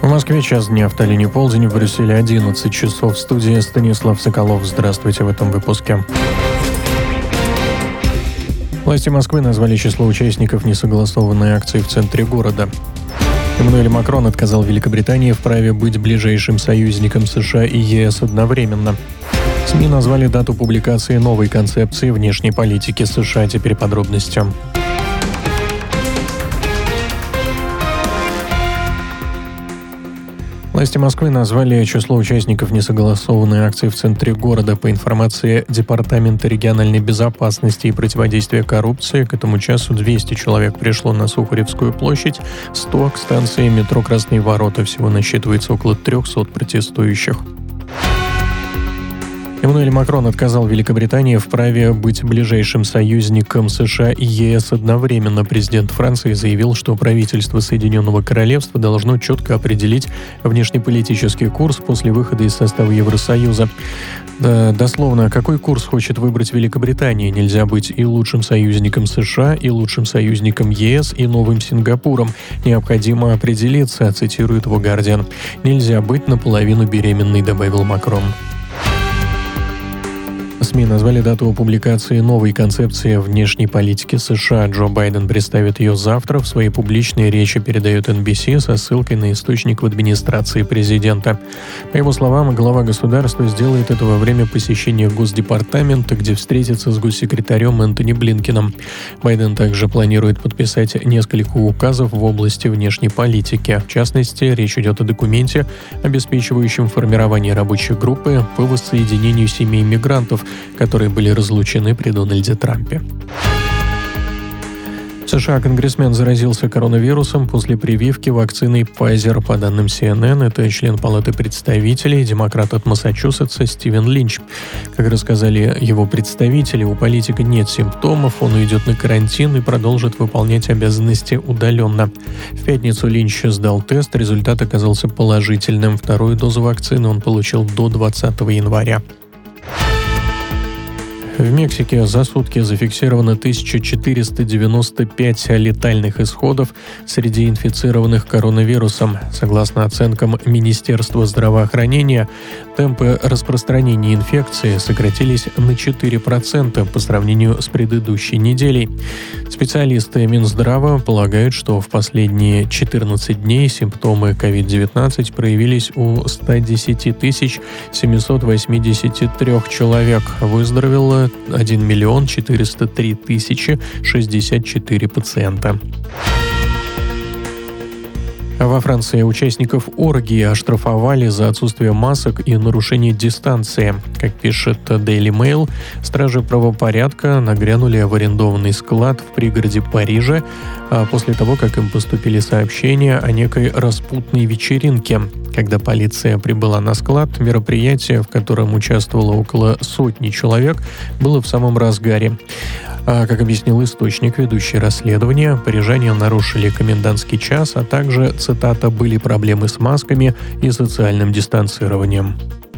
В Москве час дня, в Таллине полдень, в Брюсселе 11 часов. В студии Станислав Соколов. Здравствуйте в этом выпуске. Власти Москвы назвали число участников несогласованной акции в центре города. Эммануэль Макрон отказал Великобритании в праве быть ближайшим союзником США и ЕС одновременно. СМИ назвали дату публикации новой концепции внешней политики США. Теперь подробности. Власти Москвы назвали число участников несогласованной акции в центре города. По информации Департамента региональной безопасности и противодействия коррупции, к этому часу 200 человек пришло на Сухаревскую площадь, 100 к станции метро «Красные ворота». Всего насчитывается около 300 протестующих. Эммануэль Макрон отказал Великобритании в праве быть ближайшим союзником США и ЕС одновременно. Президент Франции заявил, что правительство Соединенного Королевства должно четко определить внешнеполитический курс после выхода из состава Евросоюза. Дословно, какой курс хочет выбрать Великобритания? Нельзя быть и лучшим союзником США, и лучшим союзником ЕС, и новым Сингапуром. Необходимо определиться, цитирует его «Гардиан». «Нельзя быть наполовину беременной», добавил Макрон. СМИ назвали дату публикации новой концепции внешней политики США. Джо Байден представит ее завтра. В своей публичной речи передает NBC со ссылкой на источник в администрации президента. По его словам, глава государства сделает это во время посещения Госдепартамента, где встретится с госсекретарем Энтони Блинкеном. Байден также планирует подписать несколько указов в области внешней политики. В частности, речь идет о документе, обеспечивающем формирование рабочей группы по воссоединению семей мигрантов, которые были разлучены при Дональде Трампе. В США конгрессмен заразился коронавирусом после прививки вакциной Pfizer. По данным CNN, это член Палаты представителей, демократ от Массачусетса Стивен Линч. Как рассказали его представители, у политика нет симптомов, он уйдет на карантин и продолжит выполнять обязанности удаленно. В пятницу Линч сдал тест, результат оказался положительным. Вторую дозу вакцины он получил до 20 января. В Мексике за сутки зафиксировано 1495 летальных исходов среди инфицированных коронавирусом. Согласно оценкам Министерства здравоохранения, темпы распространения инфекции сократились на 4% по сравнению с предыдущей неделей. Специалисты Минздрава полагают, что в последние 14 дней симптомы COVID-19 проявились у 110 783 человек. Выздоровело 1 403 064 пациента. Во Франции участников оргии оштрафовали за отсутствие масок и нарушение дистанции. Как пишет Daily Mail, стражи правопорядка нагрянули в арендованный склад в пригороде Парижа после того, как им поступили сообщения о некой распутной вечеринке. Когда полиция прибыла на склад, мероприятие, в котором участвовало около 100 человек, было в самом разгаре. Как объяснил источник, ведущий расследование, парижане нарушили комендантский час, а также, цитата, «были проблемы с масками и социальным дистанцированием».